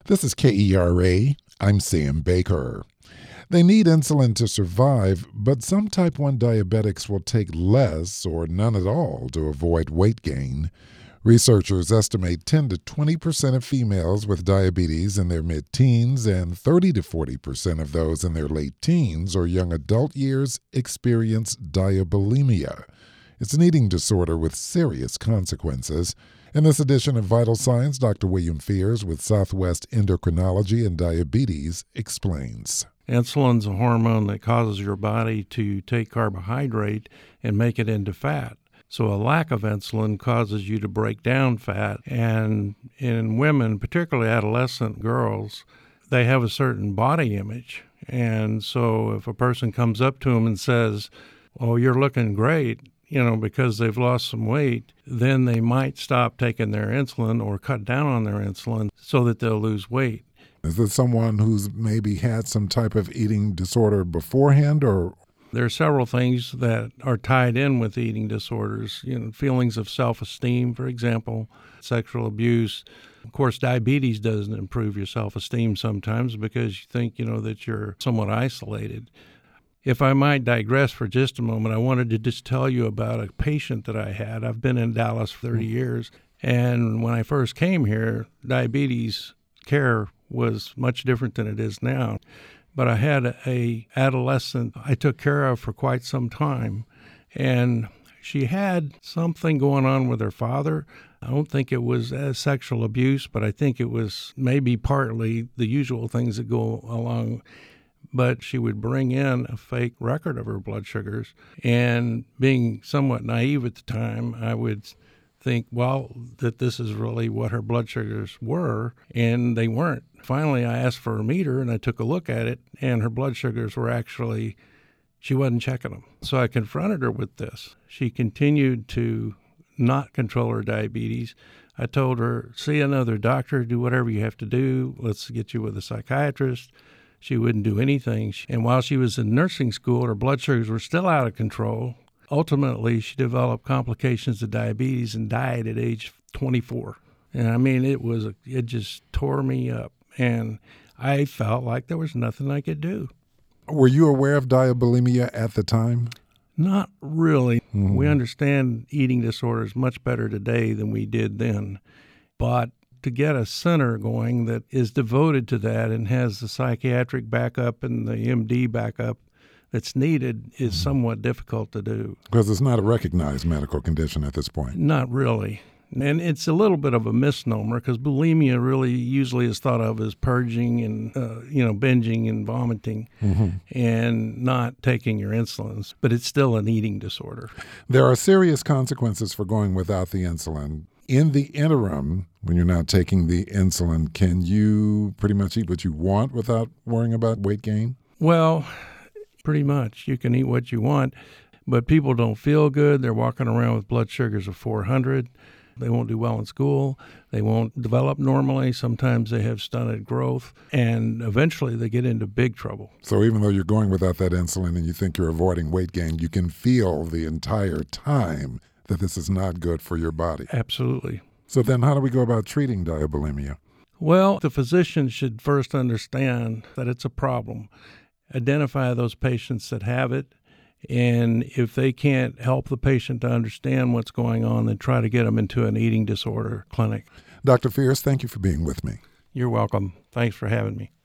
This is KERA. I'm Sam Baker. They need insulin to survive, but some type 1 diabetics will take less or none at all to avoid weight gain. Researchers estimate 10 to 20% of females with diabetes in their mid-teens and 30 to 40% of those in their late teens or young adult years experience diabulimia. It's an eating disorder with serious consequences. In this edition of Vital Signs, Dr. William Fears with Southwest Endocrinology and Diabetes explains. Insulin's a hormone that causes your body to take carbohydrate and make it into fat. So a lack of insulin causes you to break down fat. And in women, particularly adolescent girls, they have a certain body image. And so if a person comes up to them and says, "Oh, you're looking great," because they've lost some weight, then they might stop taking their insulin or cut down on their insulin so that they'll lose weight. Is this someone who's maybe had some type of eating disorder beforehand, or? There are several things that are tied in with eating disorders, feelings of self-esteem, for example, sexual abuse. Of course, diabetes doesn't improve your self-esteem sometimes because you think, that you're somewhat isolated. If I might digress for just a moment, I wanted to just tell you about a patient that I had. I've been in Dallas for 30 years, and when I first came here, diabetes care was much different than it is now. But I had a adolescent I took care of for quite some time, and she had something going on with her father. I don't think it was sexual abuse, but I think it was maybe partly the usual things that go along. But she would bring in a fake record of her blood sugars, and being somewhat naive at the time, I would think, that this is really what her blood sugars were, and they weren't. Finally, I asked for a meter, and I took a look at it, and her blood sugars were actually, she wasn't checking them. So I confronted her with this. She continued to not control her diabetes. I told her, see another doctor, do whatever you have to do. Let's get you with a psychiatrist. She wouldn't do anything. And while she was in nursing school, her blood sugars were still out of control. Ultimately, she developed complications of diabetes and died at age 24. And it just tore me up. And I felt like there was nothing I could do. Were you aware of diabulimia at the time? Not really. Mm-hmm. We understand eating disorders much better today than we did then. But to get a center going that is devoted to that and has the psychiatric backup and the MD backup that's needed is somewhat difficult to do. Because it's not a recognized medical condition at this point. Not really. And it's a little bit of a misnomer because bulimia really usually is thought of as purging and, binging and vomiting and not taking your insulins. But it's still an eating disorder. There are serious consequences for going without the insulin. In the interim, when you're not taking the insulin, can you pretty much eat what you want without worrying about weight gain? Well, pretty much. You can eat what you want, but people don't feel good. They're walking around with blood sugars of 400. They won't do well in school. They won't develop normally. Sometimes they have stunted growth, and eventually they get into big trouble. So even though you're going without that insulin and you think you're avoiding weight gain, you can feel the entire time that this is not good for your body. Absolutely. So then how do we go about treating diabulimia? Well, the physician should first understand that it's a problem. Identify those patients that have it, and if they can't help the patient to understand what's going on, then try to get them into an eating disorder clinic. Dr. Fears, thank you for being with me. You're welcome. Thanks for having me.